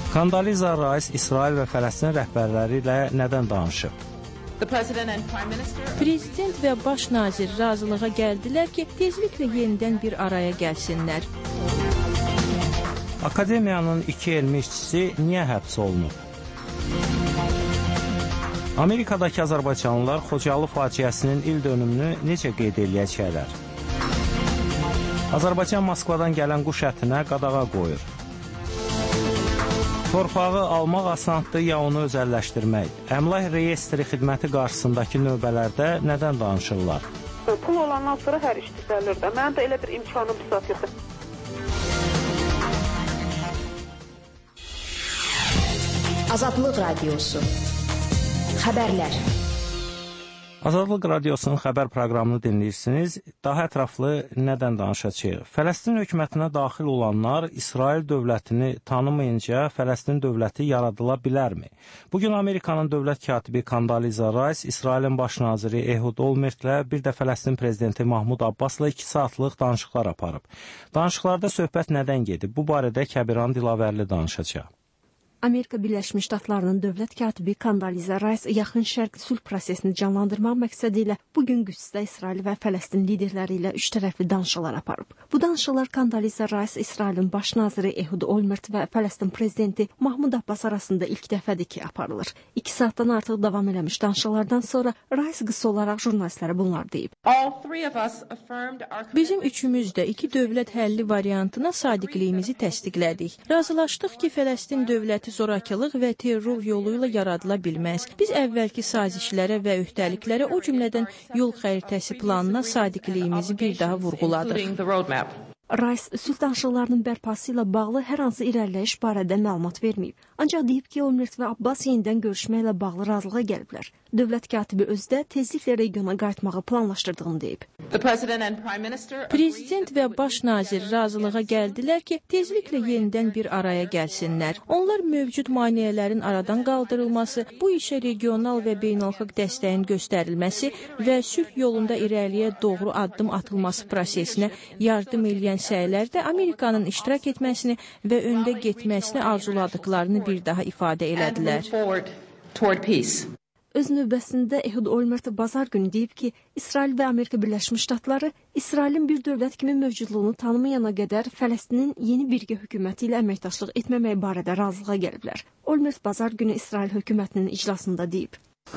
Kondoliza Rice İsrail və Fələstin rəhbərləri ilə nədən danışıb? Prezident və baş nazir razılığa gəldilər ki, tezliklə yenidən bir araya gəlsinlər. Akademiyanın 2 elmi işçisi niyə həbs olunub? Amerikadakı azərbaycanlılar Xocalı faciəsinin il dönümünü necə qeyd eləyəcəklər? Azərbaycan Moskvadan gələn quş ətinə qadağa qoyur. Torpağı almaq asandır, ya onu özəlləşdirmək? Əmlak reyestri xidməti qarşısındakı növbələrdə nədən danışırlar? Pul olandan sonra hər iş düzəlir də. Mənim də elə bir imkanım pisat yoxdur. Azadlıq Radiosu. Xəbərlər. Azadlıq Radiosunun xəbər proqramını dinləyirsiniz. Daha ətraflı nədən danışacağıq? Fələstin hökumətinə daxil olanlar İsrail dövlətini tanımayınca Fələstin dövləti yaradıla bilərmi? Bugün Amerikanın dövlət katibi Kondoliza Rice, İsrailin baş naziri Ehud Olmertlə bir də Fələstin prezidenti Mahmud Abbasla 2 saatlıq danışıqlar aparıb. Danışıqlarda söhbət nədən gedib? Bu barədə Kəbiran Dilavərli danışacaq. Amerika Birləşmiş Ştatlarının dövlət katibi Kondoliza Rice yaxın şərq sülh prosesini canlandırmaq məqsədi ilə bugün Qüdsdə İsrail və Fələstin liderləri ilə 3 tərəfli danışıqlar aparıb. Bu danışıqlar Kondoliza Rice, İsrailin baş naziri Ehud Olmert və Fələstin prezidenti Mahmud Abbas arasında ilk dəfədir ki, aparılır. 2 saatdan artıq davam eləmiş danışıqlardan sonra Rice qısa olaraq jurnalistlərə bunlar deyib. Bizim üçümüz də 2 dövlət həlli variantına sadiqliyimizi təsdiqlədik. Razılaşdıq ki, Fələstin dövləti zorakılıq və terror yolu ilə yaradıla bilməz. Biz əvvəlki sazişlərə və öhdəliklərə, o cümlədən yol xəritəsi planına sadiqliyimizi bir daha vurğuladıq. Rice sülh danışıqlarının bərpası ilə bağlı hər hansı irəliləyiş barədə məlumat verməyib. Ancaq deyib ki, Olmert və Abbas yenidən görüşməklə bağlı razılığa gəliblər. Dövlət katibi özdə tezliklə regiona qayıtmağı planlaşdırdığını deyib. Prezident və baş nazir razılığa gəldilər ki, tezliklə yenidən bir araya gəlsinlər. Onlar mövcud maneələrin aradan qaldırılması, bu işə regional və beynəlxalq dəstəyin göstərilməsi və sülh yolunda irəliyə doğru addım atılması prosesinə yardım edən səylərdə Amerikanın iştirak etməsini və öndə getməsini arzuladıklarını bir daha ifadə elədilər. Öz növbəsində Ehud Olmert bazar günü deyib ki, İsrail və Amerika Birləşmiş Ştatları İsrailin bir dövlət kimi mövcudluğunu tanımayana qədər Fələstinin yeni birgə hökuməti ilə əməkdaşlıq etməmək barədə razılığa gəliblər. Olmert bazar günü İsrail hökumətinin iclasında deyib.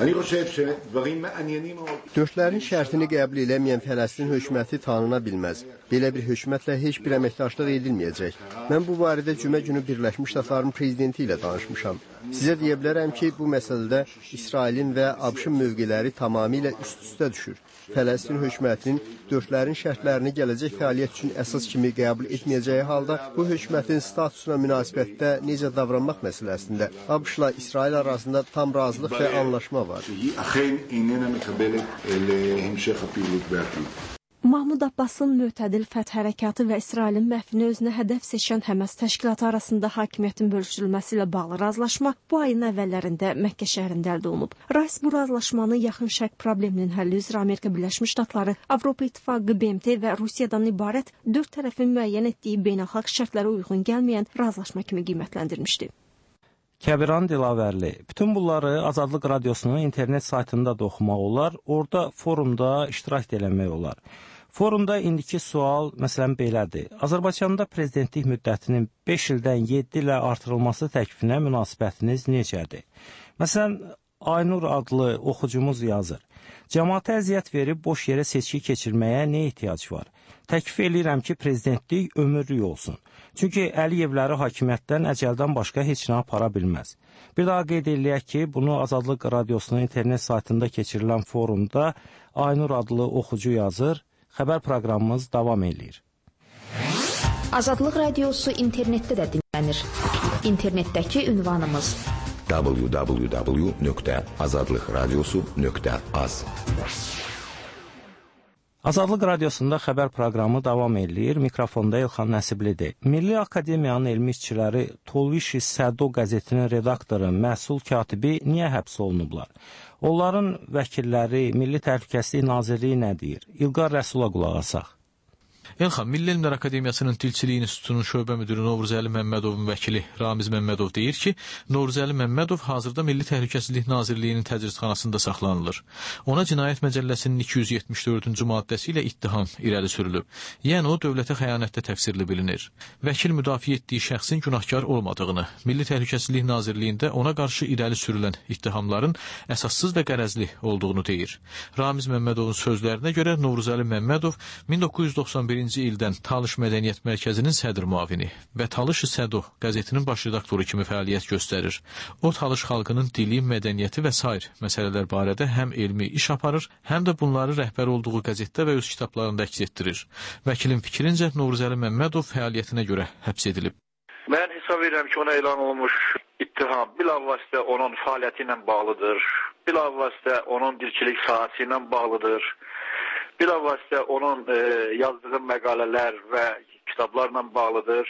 Dördlərin şərtini qəbul eləməyən Fələstin hökuməti tanına bilməz. Belə bir hökumətlə heç bir əməkdaşlıq edilməyəcək. Mən bu barədə cümə günü Birləşmiş Ştatların prezidenti ilə danışmışam. Sizə deyə bilərəm ki, bu məsələdə İsrailin və ABŞ-ın mövqeləri tamamilə üst-üstə düşür. Fələstin hökumətinin dördlərin şərtlərini gələcək fəaliyyət üçün əsas kimi qəbul etməyəcəyi halda bu hökumətin statusuna münasibətdə necə davranmaq məsələsində ABŞ-la İsrail arasında tam razılıq və anlaşma var. Mahmud Abbasın mütədil fəth hərəkatı və İsrailin məhvini özünə hədəf seçən Həməs təşkilatı arasında hakimiyyətin bölüşdürülməsi ilə bağlı razılaşma bu ayın əvvəllərində Məkkə şəhərində əldə olunub. Rice bu razılaşmanı yaxın şərq probleminin həlli üzrə Amerika Birləşmiş Ştatları, Avropa İttifaqı, BMT və Rusiyadan ibarət 4 tərəfin müəyyən etdiyi beynəlxalq şərtlərə uyğun gəlməyən razılaşma kimi qiymətləndirmişdi. Kəbiran Dilavərli. Bütün bunları Azadlıq Radiosunun internet saytında da oxumaq olar, orada forumda iştirak eləmək olar. Forumda indiki sual məsələn belədir. Azərbaycanda prezidentlik müddətinin 5 ildən 7 ilə artırılması təklifinə münasibətiniz necədir? Məsələn, Aynur adlı oxucumuz yazır. Cəmaətə əziyyət verib boş yerə seçki keçirməyə nə ehtiyac var? Təklif eləyirəm ki, prezidentlik ömürlük olsun. Çünki Əliyevləri hakimiyyətdən əcəldən başqa heç nə apara bilməz. Bir daha qeyd eləyək ki, bunu Azadlıq Radiosunun internet saytında keçirilən forumda Aynur adlı oxucu yazır. Xəbər proqramımız davam edir. Azadlıq Radiosu internetdə də dinlənir. İnternetdəki ünvanımız www.azadlıqradiosu.az. Azadlıq Radiosunda xəbər proqramı davam edir. Mikrofonda İlxan Nəsiblidir. Milli Akademiyanın elmi işçiləri Tolvişi Sədo qəzetinin redaktoru, məhsul katibi niyə həbs olunublar? Onların vəkilləri, Milli Təhlükəsizlik Nazirliyi nə deyir? İlqar Rəsula qulaq asaq. Elxan, Milli Elmlər Akademiyasının Dilçilik İnstitutunun şöbə müdürü Novruzəli Məmmədovun vəkili Ramiz Məmmədov deyir ki, Novruzəli Məmmədov hazırda Milli Təhlükəsizlik Nazirliyinin təcridxanasında saxlanılır. Ona Cinayət Məcəlləsinin 274-cü maddəsi ilə ittiham irəli sürülüb. Yəni o, dövlətə xəyanətdə təqsirli bilinir. Vəkil müdafiə etdiyi şəxsin günahkar olmadığını, Milli Təhlükəsizlik Nazirliyində ona qarşı irəli sürülən ittihamların əsassız və qərəzli olduğunu deyir. Ramiz Məmmədovun sözlərinə görə Novruzəli Məmmədov 1991-ci ildən Talış Mədəniyyət Mərkəzinin sədr müavini və Talış Sədo qəzetinin baş redaktoru kimi fəaliyyət göstərir. O, Talış xalqının dili, mədəniyyəti və sair məsələlər barədə həm elmi iş aparır, həm də bunları rəhbər olduğu qəzetdə və öz kitablarında əks etdirir. Vəkilin fikrincə, Novruzəli Məmmədov fəaliyyətinə görə həbs edilib. Mən hesab edirəm ki, ona elan olunmuş ittiham bilavasitə onun fəaliyyəti ilə bağlıdır, bilavasitə onun dilçilik sahəsi ilə bağlıdır. Bilavasitə onun yazdığı məqalələr və kitablarla bağlıdır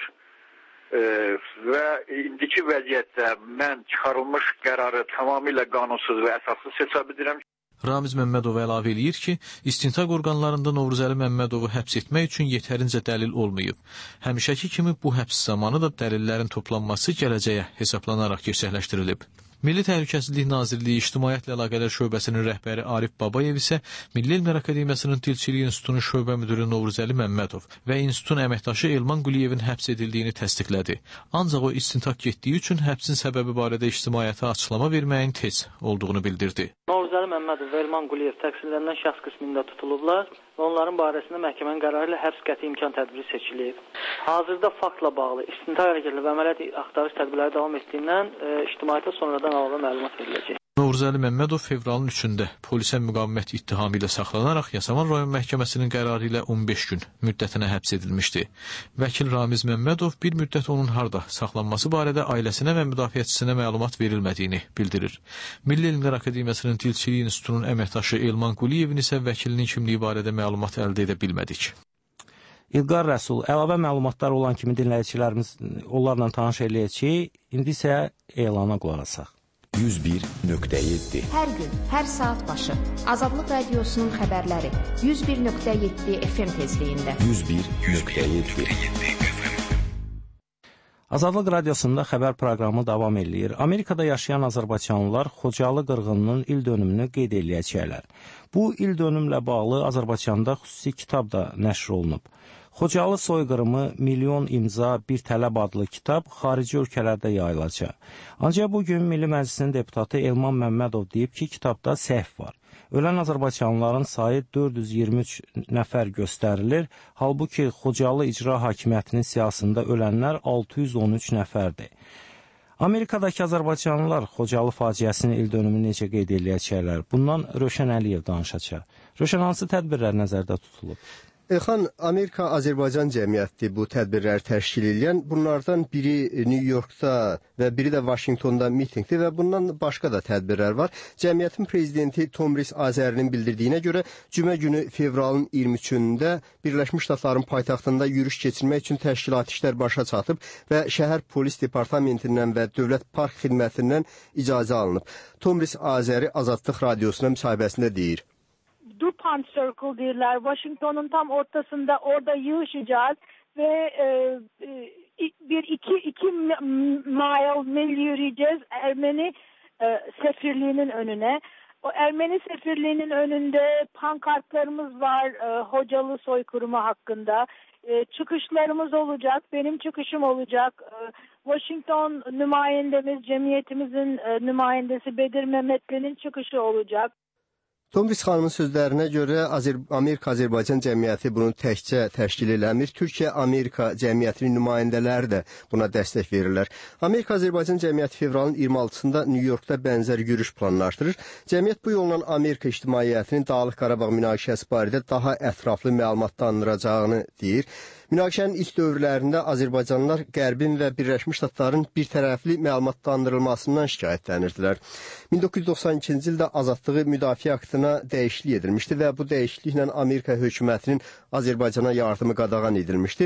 və indiki vəziyyətdə mən çıxarılmış qərarı tamamilə qanunsuz və əsassız hesab edirəm. Ramiz Məmmədov əlavə eləyir ki, istintaq orqanlarında Novruzəli Məmmədovu həbs etmək üçün yetərincə dəlil olmayıb. Həmişəki kimi bu həbs zamanı da dəlillərin toplanması gələcəyə hesablanaraq gerçəkləşdirilib. Milli Təhlükəsizlik Nazirliyi İctimaiyyətlə Əlaqələr Şöbəsinin rəhbəri Arif Babayev isə Milli Elmlər Akademiyasının Dilçilik İnstitutunun şöbə müdürü Novruzəli Məmmədov və institutun əməkdaşı Elman Quliyevin həbs edildiyini təsdiqlədi. Ancaq o istintaq getdiyi üçün həbsin səbəbi barədə ictimaiyyətə açıqlama verməyin tez olduğunu bildirdi. Novruzəli Məmmədov və Elman Quliyev təqsirlənən şəxs qismində tutulublar və onların barəsində məhkəmənin qərarı ilə həbs qəti imkan tədbiri seçilib. Hazırda faktla bağlı istintaq hərəkətləri və əməliyyat axtarış tədbirləri davam etdiyindən ictimaiyyətə sonradan əlavə məlumat veriləcək. Novruzəli Məmmədov fevralın 3-də polisə müqavimət ittihamı ilə saxlanaraq Yasamal rayon məhkəməsinin qərarı ilə 15 gün müddətinə həbs edilmişdi. Vəkil Ramiz Məmmədov bir müddət onun harda saxlanması barədə ailəsinə və müdafiəçisinə məlumat verilmədiyini bildirir. Milli Elmlər Akademiyasının Dilçilik İnstitutunun əməkdaşı Elman Quliyevin isə vəkilinin kimliyi barədə məlumat əldə edə bilmədik. İlqar Rəsul, əlavə məlumatlar olan kimi dinləyicilərimiz onlarla tanış eləyək ki, indi isə elana qulaq asaq. 101.7 Hər gün, hər saat başı Azadlıq Radiosunun xəbərləri 101.7 FM tezliyində 101.7 Azadlıq Radiosunda xəbər proqramı davam eləyir. Amerikada yaşayan azərbaycanlılar Xocalı qırğınının il dönümünü qeyd eləyəcəklər. Bu il dönümlə bağlı Azərbaycanda xüsusi kitab da nəşr olunub. Xocalı soyqırımı milyon imza bir tələb adlı kitab xarici ölkələrdə yayılacaq. Ancaq bugün Milli Məclisin deputatı Elman Məmmədov deyib ki, kitabda səhv var. Ölən azərbaycanlıların sayı 423 nəfər göstərilir, halbuki Xocalı İcra Hakimiyyətinin siyasında ölənlər 613 nəfərdir. Amerikadakı azərbaycanlılar Xocalı faciəsinin il dönümünü necə qeyd eləyəcəklər? Bundan Rövşən Əliyev danışacaq. Rövşən, hansı tədbirlər nəzərdə tutulub? Elxan, Amerika-Azərbaycan cəmiyyəti bu tədbirləri təşkil edən, bunlardan biri New Yorkda və biri də Washingtonda mitingdir və bundan başqa da tədbirlər var. Cəmiyyətin prezidenti Tomris Azərinin bildirdiyinə görə cümə günü fevralın 23-də Birləşmiş Ştatların paytaxtında yürüş keçirmək üçün təşkilati işlər başa çatıb və şəhər polis departamentindən və dövlət park xidmətindən icazə alınıb. Tomris Azəri Azadlıq Radiosuna müsahibəsində deyir. DuPont Circle deyirlər. Washington'un tam ortasında orada yığışacağız ve iki mil yürüyeceğiz Ermeni sefirliğinin önüne. O Ermeni sefirliğinin önünde pankartlarımız var Hocalı soykırımı hakkında. Çıkışlarımız olacak. Benim çıkışım olacak. Washington nümayendemiz, cemiyetimizin nümayendesi Bedir Mehmetli'nin çıkışı olacak. Tomris xanımın sözlərinə görə Amerika-Azərbaycan cəmiyyəti bunu təkcə təşkil eləmir. Türkiyə-Amerika cəmiyyətinin nümayəndələri də buna dəstək verirlər. Amerika-Azərbaycan cəmiyyəti fevralın 26-sında New Yorkda bənzər yürüş planlaşdırır. Cəmiyyət bu yolla Amerika ictimaiyyətinin Dağlıq Qarabağ münaqişəsi barədə daha ətraflı məlumatlandıracağını deyir. Münaqişənin ilk dövrlərində Azərbaycanlılar Qərbin və Birləşmiş Ştatların bir tərəfli məlumatlandırılmasından şikayətlənirdilər. 1992-ci ildə azadlığı müdafiə aktına dəyişiklik edilmişdi və bu dəyişikliklə Amerika hökumətinin Azərbaycana yardımı qadağan edilmişdi.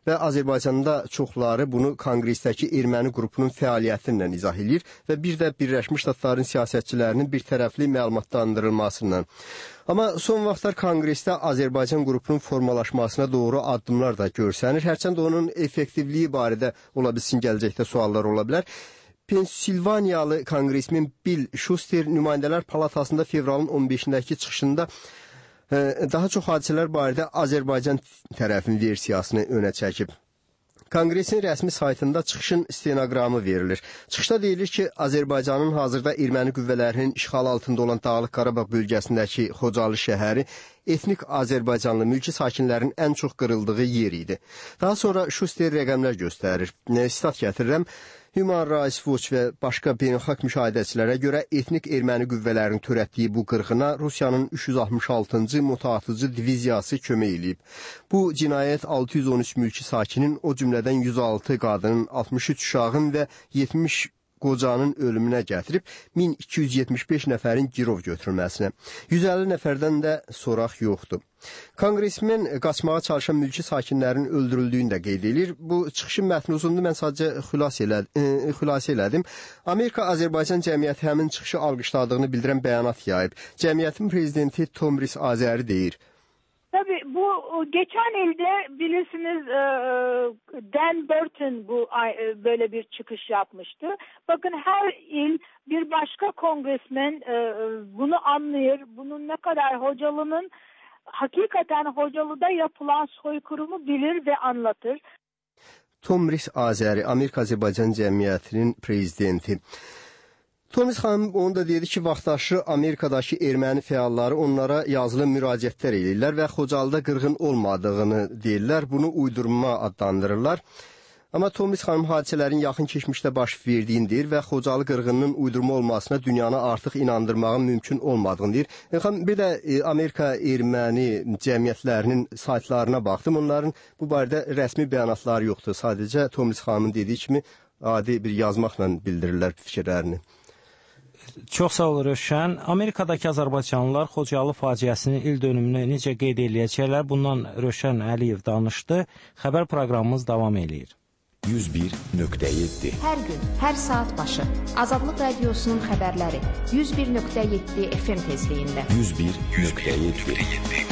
və Azərbaycanda çoxları bunu konqresdəki erməni qrupunun fəaliyyəti ilə izah edir və bir də Birləşmiş Ştatların siyasətçilərinin birtərəfli məlumatlandırılmasından. Amma son vaxtlar konqresdə Azərbaycan qrupunun formalaşmasına doğru addımlar da görsənir. Hərçənd onun effektivliyi barədə ola bilsin gələcəkdə suallar ola bilər. Pensilvaniyalı konqresmen Bill Shuster Nümayəndələr Palatasında fevralın 15-dəki çıxışında daha çox hadisələr barədə Azərbaycan tərəfinin versiyasını önə çəkib. Konqresin rəsmi saytında çıxışın stenoqramı verilir. Çıxışda deyilir ki, Azərbaycanın hazırda erməni qüvvələrinin işğal altında olan Dağlıq Qarabağ bölgəsindəki Xocalı şəhəri etnik Azərbaycanlı mülki sakinlərin ən çox qırıldığı yer idi. Daha sonra Shuster rəqəmlər göstərir. Sitat gətirirəm. Human Rights Watch və başqa beynəlxalq müşahidəçilərə görə etnik erməni qüvvələrinin törətdiyi bu qırğına Rusiyanın 366-cı motatıcı diviziyası kömək edib. Bu cinayət 613 mülki sakinin, o cümlədən 106 qadının, 63 uşağın və 70 qocanın ölümünə gətirib 1275 nəfərin girov götürülməsinə. 150 nəfərdən də soraq yoxdur. Konqresmen qaçmağa çalışan mülki sakinlərin öldürüldüyünü də qeyd edir. Bu çıxışın mətni uzundur, mən sadəcə xülasə elədim. Amerika Azərbaycan cəmiyyəti həmin çıxışı alqışladığını bildirən bəyanat yayıb. Cəmiyyətin prezidenti Tomris Azəri deyir. Tabii bu geçen ilde bilirsiniz Dan Burton böyle bir çıkış yapmıştı. Bakın her il bir başka kongresmen bunu anlıyor. Bunun ne kadar Hocalı'nın hakikaten Hocalı'da yapılan soykırımı bilir ve anlatır. Tomris Azəri, Amerika Azərbaycan Cəmiyyətinin prezidenti. Tomris xanım onu da dedi ki, vaxtaşı Amerikadakı erməni fəalları onlara yazılı müraciətlər edirlər və Xocalıda qırğın olmadığını deyirlər, bunu uydurma adlandırırlar. Amma Tomris xanım hadisələrin yaxın keçmişdə baş verdiyini deyir və Xocalı qırğınının uydurma olmasına dünyanı artıq inandırmağın mümkün olmadığını deyir. Bir də Amerika erməni cəmiyyətlərinin saytlarına baxdım, onların bu barədə rəsmi bəyanatları yoxdur. Sadəcə Tomris xanımın dediyi kimi adi bir yazmaqla bildirirlər fikirlərini. Çox sağ ol Rövşən. Amerikadakı azərbaycanlılar Xocalı faciəsinin il dönümünü necə qeyd eləyəcəklər? Bundan Rövşən Əliyev danışdı. Xəbər proqramımız davam eləyir. 101.7 Hər gün, hər saat başı Azadlıq Radiosunun xəbərləri 101.7 FM tezliyində 101.7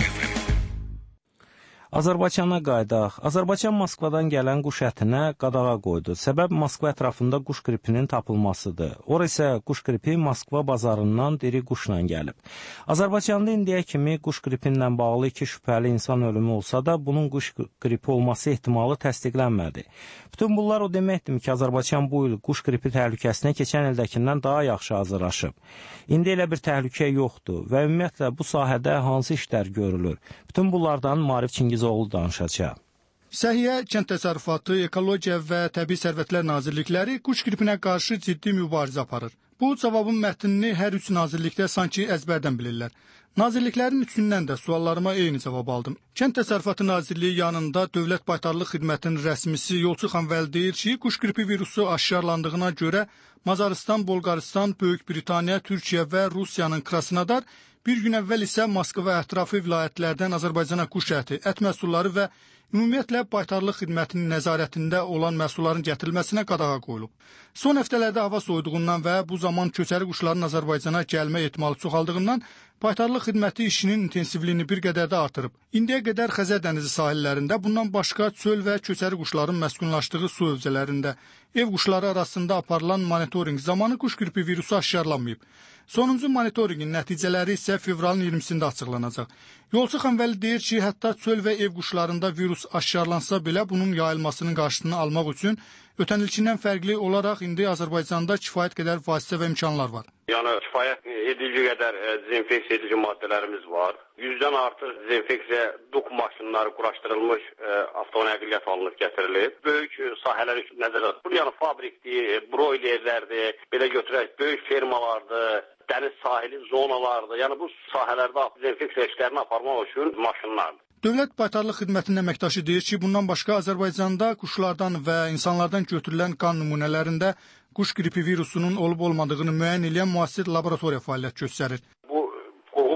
Azərbaycana qaydaq. Azərbaycan Moskvadan gələn quş ətinə qadağa qoydu. Səbəb Moskva ətrafında quş qripinin tapılmasıdır. Ora isə quş qripi Moskva bazarından diri quşla gəlib. Azərbaycanda indiyə kimi quş qripinlə bağlı 2 şübhəli insan ölümü olsa da, bunun quş qripi olması ehtimalı təsdiqlənmədi. Bütün bunlar o deməkdir ki, Azərbaycan bu il quş qripi təhlükəsinə keçən ildəkindən daha yaxşı hazırlaşıb. İndi elə bir təhlükə yoxdur və ümumiyyətlə bu sahədə hansı işlər görülür? Bütün bunlardan Maarif Çingizoğlu danışacaq. Səhiyyə, Kənd Təsərrüfatı, Ekologiya və Təbii Sərvətlər Nazirlikləri quş qripinə qarşı ciddi mübarizə aparır. Bu cavabın mətnini hər üç nazirlikdə sanki əzbərdən bilirlər. Nazirliklərin üçündən də suallarıma eyni cavab aldım. Kənd Təsərrüfatı Nazirliyi yanında Dövlət Baytarlıq Xidmətinin rəsmisi Yolçu Xanvəli deyir ki, quş qripi virusu aşkarlandığına görə Macaristan, Bolqaristan, Böyük Britaniya, Türkiyə və Rusiyanın Krasnodar, bir gün əvvəl isə Moskva ətrafı vilayətlərdən Azərbaycana quş əti, ət məhsulları və ümumiyyətlə baytarlıq xidmətinin nəzarətində olan məhsulların gətirilməsinə qadağa qoyulub. Son həftələrdə hava soyuduğundan və bu zaman köçəri quşların Azərbaycana gəlmə ehtimalı çoxaldığından baytarlıq xidməti işinin intensivliyini bir qədər də artırıb. İndiyə qədər Xəzər dənizi sahillərində, bundan başqa çöl və köçəri quşların məskunlaşdığı su hövzələrində ev quşları arasında aparılan monitorinq zamanı quş qripi virusu aşkarlanmayıb. Sonuncu monitorinqin nəticələri isə fevralın 20-sində açıqlanacaq. Yolçu Xanvəli deyir ki, hətta çöl və ev quşlarında virus aşkarlansa belə bunun yayılmasının qarşısını almaq üçün ötən ilkindən fərqli olaraq indi Azərbaycanda kifayət qədər vasitə və imkanlar var. Yəni kifayət edici qədər dezinfeksiya edici maddələrimiz var. 100-dən artıq dezinfeksiya duk maşınları quraşdırılmış avtonəqliyyat alınıb gətirilib. Böyük sahələr üçün nəzərdə tutulur. Yəni fabrikdir, broilerlərdir, belə götürək, böyük fermalardır, dəniz sahili zonalardır. Yəni bu sahələrdə dezinfeksiya işlərini aparmaq üçün maşınlardır. Dövlət Baytarlıq Xidmətinin əməkdaşı deyir ki, bundan başqa Azərbaycanda quşlardan və insanlardan götürülən qan nümunələrində quş qripi virusunun olub-olmadığını müəyyən edən müasir laboratoriya fəaliyyət göstərir. Bu qoğu vasitəsi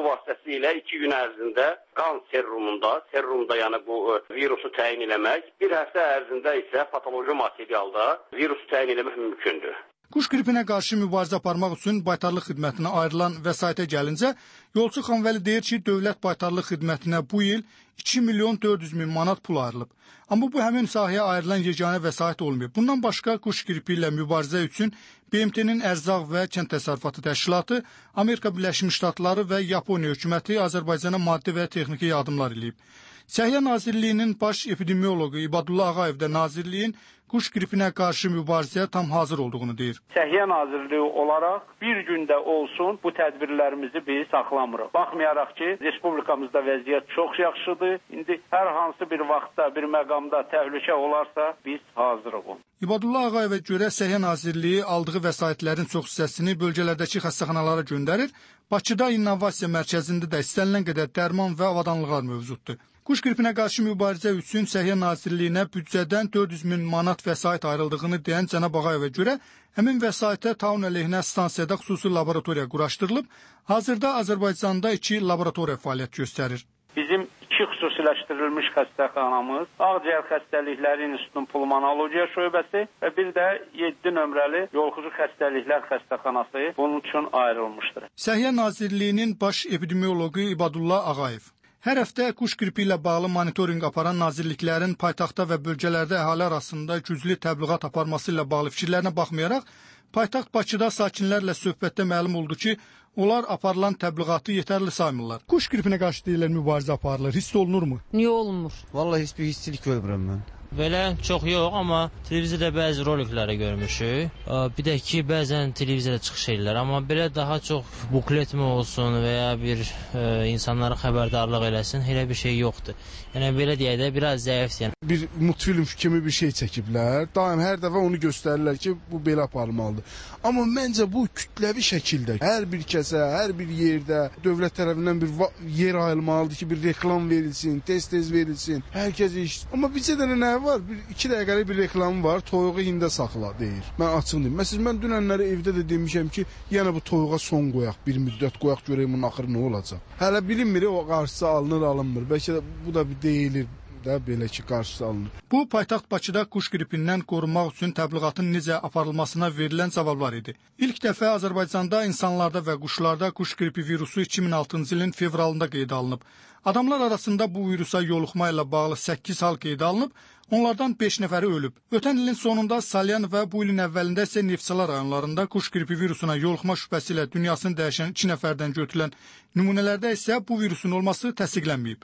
ilə 2 gün ərzində qan serumda yəni bu virusu təyin eləmək, bir həftə ərzində isə patoloji materialda virusu təyin eləmək mümkündür. Quş qripinə qarşı mübarizə aparmaq üçün baytarlıq xidmətinə ayrılan vəsaitə gəlincə, Yolçu Xanvəli deyir ki, Dövlət Baytarlıq Xidmətinə bu il 2 milyon 400 min manat pul ayrılıb. Amma bu həmin sahəyə ayrılan yeganə vəsait olmayıb. Bundan başqa quş qripi ilə mübarizə üçün BMT-nin Ərzaq və Kənd Təsərrüfatı Təşkilatı, Amerika Birləşmiş Ştatları və Yaponiya hökuməti Azərbaycana maddi və texniki yardımlar eləyib. Səhiyyə Nazirliyinin baş epidemioloqu İbadullah Ağayev də Nazirliyin quş qripinə qarşı mübarizəyə tam hazır olduğunu deyir. Səhiyyə Nazirliyi olaraq bir gündə olsun bu tədbirlərimizi biz saxlamırıq. Baxmayaraq ki, Respublikamızda vəziyyət çox yaxşıdır. İndi hər hansı bir vaxtda, bir məqamda təhlükə olarsa biz hazırıq. İbadullah Ağayevə görə Səhiyyə Nazirliyi aldığı vəsaitlərin çox hissəsini bölgələrdəki xəstəxanalara göndərir. Bakıda İnnovasiya Mərkəzində də istənilən qədər dərman və avadanlıqlar mövcuddur. Quş qripinə qarşı mübarizə üçün Səhiyyə Nazirliyinə büdcədən 400 min manat vəsait ayrıldığını deyən cənab Ağayevə görə həmin vəsaitə taun əleyhinə stansiyada xüsusi laboratoriya quraşdırılıb. Hazırda Azərbaycanda 2 laboratoriya fəaliyyət göstərir. Bizim 2 xüsusiləşdirilmiş xəstəxanamız, Ağciyər Xəstəlikləri İnstitutunun pulmonologiya şöbəsi və bir də 7 nömrəli yolxucu xəstəliklər xəstəxanası bunun üçün ayrılmışdır. Səhiyyə Nazirliyinin baş epidemioloqu İbadullah Ağayev hər həftə quş qripi ilə bağlı monitorinq aparan nazirliklərin paytaxtda və bölgələrdə əhali arasında güclü təbliğat aparması ilə bağlı fikirlərinə baxmayaraq, paytaxt Bakıda sakinlərlə söhbətdə məlum oldu ki, onlar aparılan təbliğatı yetərli saymırlar. Quş qripinə qarşı deyilən mübarizə aparılır, hiss olunurmu? Niyə olunmur? Vallahi heç bir hisslik görmürəm mən. Belə çox yox, amma televiziyada bəzi rolikləri görmüşük. Bir də ki, bəzən televiziyada çıxış edirlər, amma belə daha çox bukletmi olsun və ya bir insanlara xəbərdarlıq eləsin, elə bir şey yoxdur. Yəni belə deyək də, biraz zəifdir. Bir multfilm kimi bir şey çəkiblər. Daim hər dəfə onu göstərirlər ki, bu belə aparılmalıdır. Amma məncə bu kütləvi şəkildə hər bir kəsə, hər bir yerdə dövlət tərəfindən bir yer ayrılmalıdır ki, bir reklam verilsin, tez-tez verilsin. Hər kəs eşitsin. Amma bizə də nə var? 2 dəqiqəlik bir reklamı var. Toyuğu hində saxla deyir. Mən açıq deyim. Məsələn, mən dünənləri evdə də demişəm ki, yenə bu toyuğa son qoyaq, bir müddət qoyaq görək bunun axırı nə olacaq. Hələ bilinmir, o qarşısı alınır, alınmır. Bəlkə də bu da bir deyilir də belə ki, qarşısı alınır. Bu paytaxt Bakıda quş qripindən qorunmaq üçün təbliğatın necə aparılmasına verilən cavablar idi. İlk dəfə Azərbaycanda insanlarda və quşlarda quş qripi virusu 2006-cı ilin fevralında qeydə alınıb. Adamlar arasında bu virusa yoluxma ilə bağlı 8 hal qeydə alınıb, onlardan 5 nəfəri ölüb. Ötən ilin sonunda Salyan və bu ilin əvvəlində isə Neftçala rayonlarında quş qripi virusuna yoluxma şübhəsi ilə dünyasını dəyişən 2 nəfərdən götürülən nümunələrdə isə bu virusun olması təsdiqlənməyib.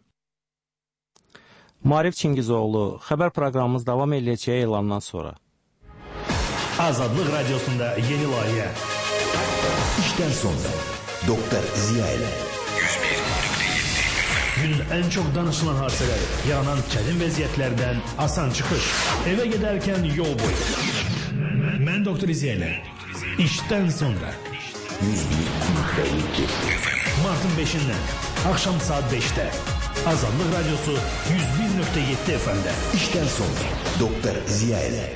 Marif Çingizoğlu, xəbər proqramımız davam edəcəyi elandan sonra. Azadlıq Radiosunda yeni layihə. İşdən sonra Doktor Ziya ilə 101.7 Günün ən çox danışılan hadisələri, yaranan çətin vəziyyətlərdən asan çıxış, evə gedərkən yol boyu. Mən Doktor Ziya ilə İşdən sonra 101.7 Martın 5-dən axşam saat 5-də Azadlıq Radiosu 101.7 FM'də. İşdən sonra Doktor Ziya ilə.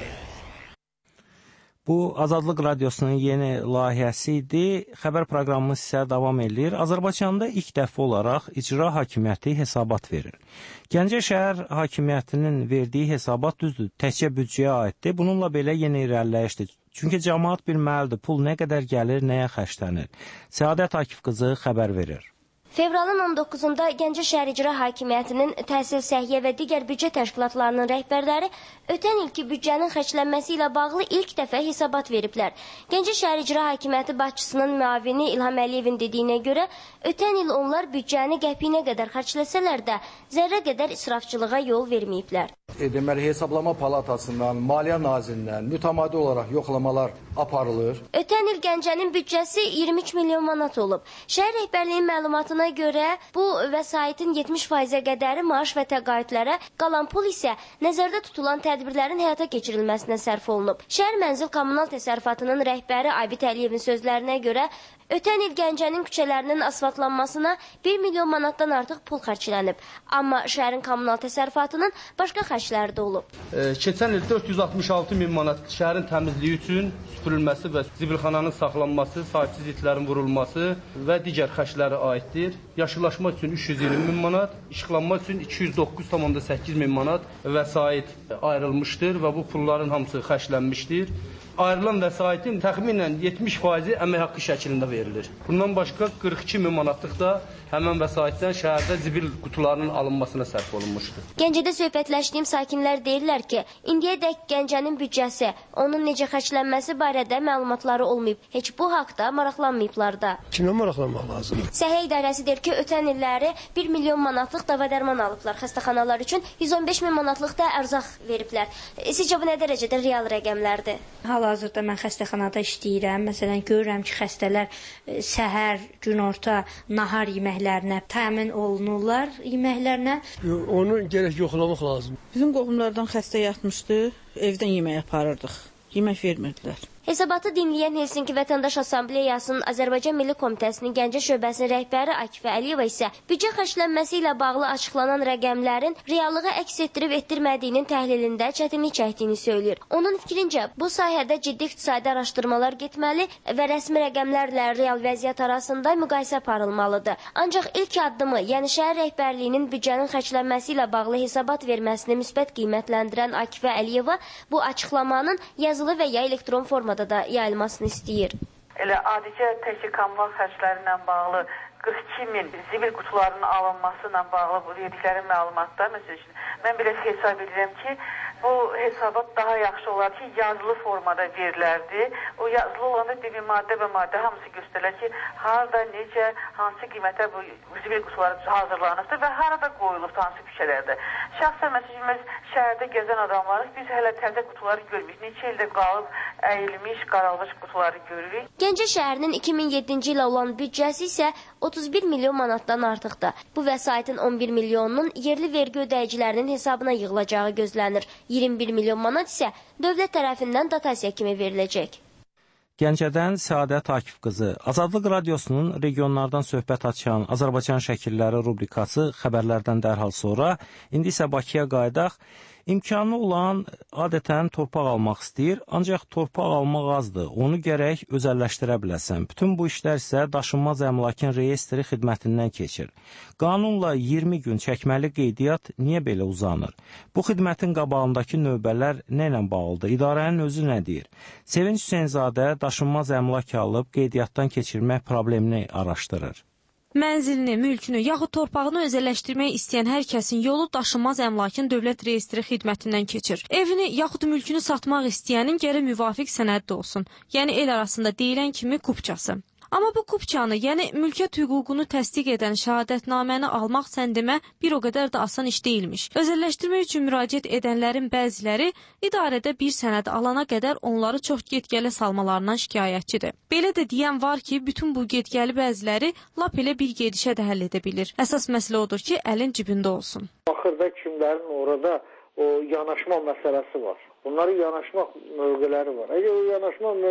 Bu Azadlıq Radiosunun yeni layihəsi idi. Xəbər proqramımız isə davam edir. Azərbaycanda ilk dəfə olaraq icra hakimiyyəti hesabat verir. Gəncə şəhər hakimiyyətinin verdiyi hesabat düzdür, təkcə büdcəyə aiddir. Bununla belə yeni irəliləyişdir. Çünki cəmaət bilməlidir, pul nə qədər gəlir, nəyə xərclənir. Səadət Akif qızı xəbər verir. Fevralın 19-da Gəncə şəhər icra hakimiyyətinin təhsil, səhiyyə və digər büdcə təşkilatlarının rəhbərləri ötən ilki büdcənin xərclənməsi ilə bağlı ilk dəfə hesabat veriblər. Gəncə şəhər icra hakimiyyəti başçısının müavini İlham Əliyevin dediyinə görə, ötən il onlar büdcəni qəpiyinə qədər xərcləsələr də zərrə qədər israfçılığa yol verməyiblər. Deməli, Hesablama Palatasından, Maliyyə Nazirindən mütəmadi olaraq yoxlamalar aparılır. Ötən il Gəncənin büdcəsi 23 milyon manat olub. Şəhər rəhbərliyinin məlumatına görə bu vəsaitin 70%-ə qədəri maaş və təqaüdlərə, qalan pul isə nəzərdə tutulan tədbirlərin həyata keçirilməsinə sərf olunub. Şəhər Mənzil Kommunal Təsərrüfatının rəhbəri Abid Əliyevin sözlərinə görə, ötən il Gəncənin küçələrinin asfaltlanmasına 1 milyon manatdan artıq pul xərclənib. Amma şəhərin kommunal təsərrüfatının başqa xərcləri də olub. Keçən il 466 min manat şəhərin təmizliyi üçün, süpürmə götürülməsi və zibilxananın saxlanması, sahibsiz itlərin vurulması və digər xərclərə aiddir. Yaşıllaşma üçün 320 min manat, işıqlanma üçün 209,8 min manat vəsait ayrılmışdır və bu pulların hamısı xərclənmişdir. Ayrılan vəsaitin təxminən 70% əmək haqqı şəklində verilir. Bundan başqa 42 min manatlıq da həmən vəsaitdən şəhərdə zibil qutularının alınmasına sərf olunmuşdur. Gəncədə söhbətləşdiyim sakinlər deyirlər ki, indiyədək Gəncənin büdcəsi, onun necə xərclənməsi barədə məlumatları olmayıb. Heç bu haqda maraqlanmayıblar da. Kimə maraqlanmaq lazım? Səhiyyə İdarəsi deyir ki, ötən illəri 1 milyon manatlıq dava-dərman alıblar xəstəxanalar üçün, 115 min manatlıq da ərzaq veriblər. Sizcə bu nə dərəcədə real rəqəmlərdir? Hal-hazırda mən xəstəxanada işləyirəm. Məsələn, görürəm ki, xəstələr səhər, günorta, nahar yeməklərinə təmin olunurlar yeməklərlə. Onu gərək yoxlamaq lazım. Bizim qohumlardan xəstə yatmışdı, evdən yemək aparırdıq. Yemək vermirdilər. Hesabatı dinləyən Helsinki Vətəndaş Assambleyasının Azərbaycan Milli Komitəsinin Gəncə şöbəsinin rəhbəri Akifə Əliyeva isə büdcə xərclənməsi ilə bağlı açıqlanan rəqəmlərin reallığı əks etdirib etdirmədiyinin təhlilində çətinlik çəkdiyini söyləyir. Onun fikrincə, bu sahədə ciddi iqtisadi araşdırmalar getməli və rəsmi rəqəmlərlə real vəziyyət arasında müqayisə aparılmalıdır. Ancaq ilk addımı, yəni şəhər rəhbərliyinin büdcənin xərclənməsi ilə bağlı hesabat verməsini müsbət qiymətləndirən Akifə Əliyeva bu açıqlamanın yazılı və ya elektron formada da yayılmasını istəyir. Elə adicə təkcə kommunal xərcləri ilə bağlı 42 min zibil qutularının alınması ilə bağlı bu dedikləri məlumatlar, məsələn, mən belə hesab edirəm ki, bu hesabat daha yaxşı olar ki, yazılı formada verilərdi. O yazılı olanda bir maddə və maddə hamısı göstərilər ki, harada, necə, hansı qiymətə bu zibil qutuları hazırlanıbdır və harada qoyulubdur, hansı küçələrdə. Şəxsən məsələn, şəhərdə gəzən adamlarız, biz hələ təzə qutuları görmüşük. Neçə ildə qalıb əyilmiş, qaralmış qutuları görürük. Gəncə şəhərinin 2007-ci ilə olan büdcəsi isə 31 milyon manatdan artıqdır. Bu vəsaitin 11 milyonunun yerli vergi ödəyicilərinin hesabına yığılacağı gözlənir. 21 milyon manat isə dövlət tərəfindən dotasiya kimi veriləcək. Gəncədən Səadət Akif qızı, Azadlıq Radiosunun regionlardan söhbət açan Azərbaycan şəkilləri rubrikası xəbərlərdən dərhal sonra, indi isə Bakıya qayıdaq. İmkanı olan adətən torpaq almaq istəyir, ancaq torpaq almaq azdır, onu gərək özəlləşdirə biləsən. Bütün bu işlər isə daşınmaz əmlakın reyestri xidmətindən keçir. Qanunla 20 gün çəkməli qeydiyyat niyə belə uzanır? Bu xidmətin qabağındakı növbələr nə ilə bağlıdır? İdarənin özü nə deyir? Sevinç Hüseynzadə daşınmaz əmlak alıb qeydiyyatdan keçirmək problemini araşdırır. Mənzilini, mülkünü yaxud torpağını özəlləşdirmək istəyən hər kəsin yolu daşınmaz əmlakın dövlət reyestri xidmətindən keçir. Evini yaxud mülkünü satmaq istəyənin gərək müvafiq sənəd olsun. Yəni el arasında deyilən kimi kupçası. Amma bu kupçanı, yəni mülkiyyət hüququnu təsdiq edən şəhadətnaməni almaq sən demə bir o qədər də asan iş deyilmiş. Özəlləşdirmək üçün müraciət edənlərin bəziləri idarədə bir sənəd alana qədər onları çox get-gələ salmalarından şikayətçidir. Belə də deyən var ki, bütün bu get-gəli bəziləri lap elə bir gedişə də həll edə bilir. Əsas məsələ odur ki, əlin cibində olsun. Axırda kimlərin orada o yanaşma məsələsi var. Bunların yanaşma mövqeləri var. Əgər o yanaşma